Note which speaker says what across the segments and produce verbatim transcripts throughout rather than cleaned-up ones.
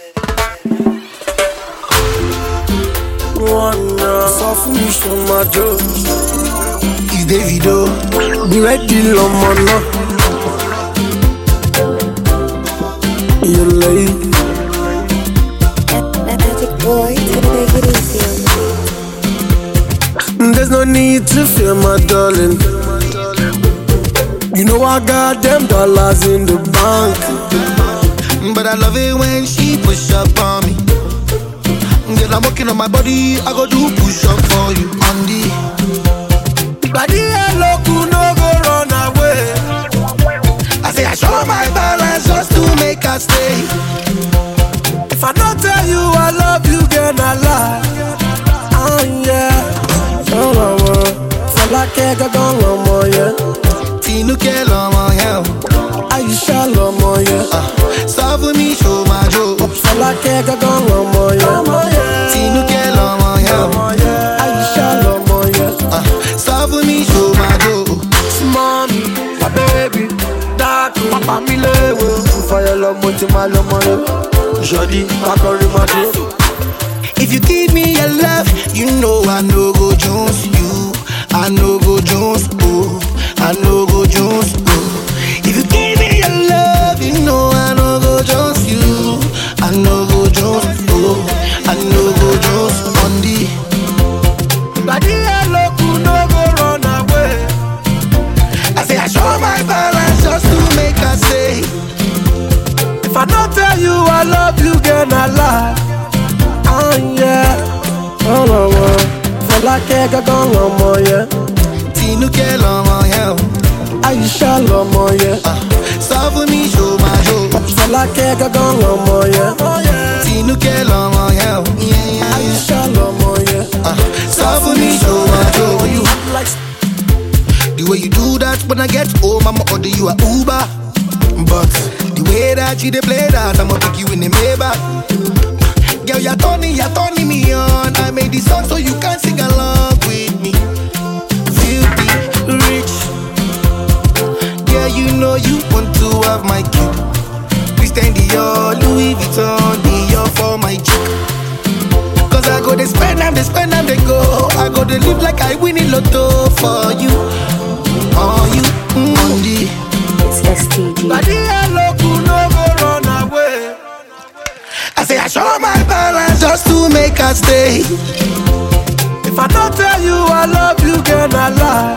Speaker 1: Wanna suffer me so much. It's Davido. Be ready, Lomana. You late.
Speaker 2: Magic boy, take it easy on me.
Speaker 1: There's no need to fear, my darling. You know I got them dollars in the bank.
Speaker 3: But I love it when she push up on me. Girl, I'm working on my body, I go do push up for you. On the
Speaker 1: body hello, could no go run away.
Speaker 3: I say I show my balance just to make her stay.
Speaker 1: If I don't tell you I love you, girl, I lie. Oh yeah. Oh, oh, oh. Feel like I got gone one more, yeah.
Speaker 3: Tinuke lomo, yeah.
Speaker 1: Aisha lomo, yeah.
Speaker 3: Stop with me, show my joke.
Speaker 1: Feel like I got gone one more, yeah.
Speaker 3: Tinuke lomo, yeah.
Speaker 1: Aisha lomo, yeah.
Speaker 3: Stop with me, show my joke.
Speaker 1: Mommy, my baby, dark, papa mi lewe. Fire lomo, ti ma lomo, yeah. Jody, Bakari, my dear.
Speaker 3: If you give me your love, you know I no go Jones. You, I no go Jones. Oh, I no go Jones. Oh, if you give me your love, you know I no go Jones. You, I no go Jones. Oh, I no go Jones. On the
Speaker 1: body hello, could no go run away.
Speaker 3: I say I show my balance just to make her stay.
Speaker 1: If I don't tell you I love you, girl, I lie. Oh yeah, oh no, oh. Feel like I got gone one more, yeah.
Speaker 3: Tinuke lomo, yeah.
Speaker 1: Aisha lomo, yeah.
Speaker 3: Stop with me, show my joke.
Speaker 1: Feel like I got gone one more, yeah.
Speaker 3: Tinuke lomo, yeah.
Speaker 1: Aisha lomo, yeah.
Speaker 3: Stop with me, show my joke.
Speaker 1: You like
Speaker 3: The way you do that when I get home, I'ma order you a Uber. But the way that you dey play that, I'ma pick you in the Maybach. Girl, you're turning, you're turning me on. I made this song so you can sing along with me. Filthy rich. Yeah, you know you want to have my cue. Christian Dior, Louis Vuitton, Dior for my chick. Cause I go they spend them, they spend them, they go. I go they live like I win in lotto for you. On you, mm. On the
Speaker 2: It's S T G.
Speaker 1: body hello, could no go run away.
Speaker 3: I say I show my balance just to make her stay.
Speaker 1: If I don't tell you I love you, girl, I lie.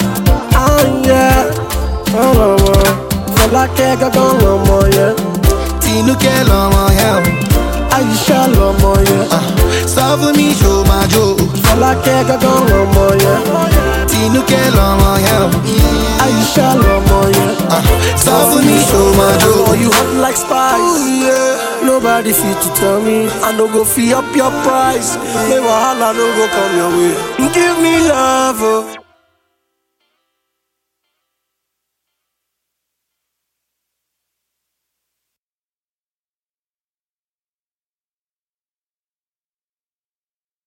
Speaker 1: Oh yeah, oh no, oh. Feel like I got gone one more, yeah.
Speaker 3: Tinuke lomo, yeah.
Speaker 1: Aisha lomo, yeah.
Speaker 3: Stop with me, show my joke.
Speaker 1: Feel like I got gone one more, yeah.
Speaker 3: Tinuke lomo, yeah.
Speaker 1: Aisha lomo, yeah.
Speaker 3: Stop with me, show my
Speaker 1: Oh,
Speaker 3: joke.
Speaker 1: you hot like spice. Ooh, yeah. Nobody fit to tell me. I no go fee up your price. May wahala no go come your way. Give me love, oh.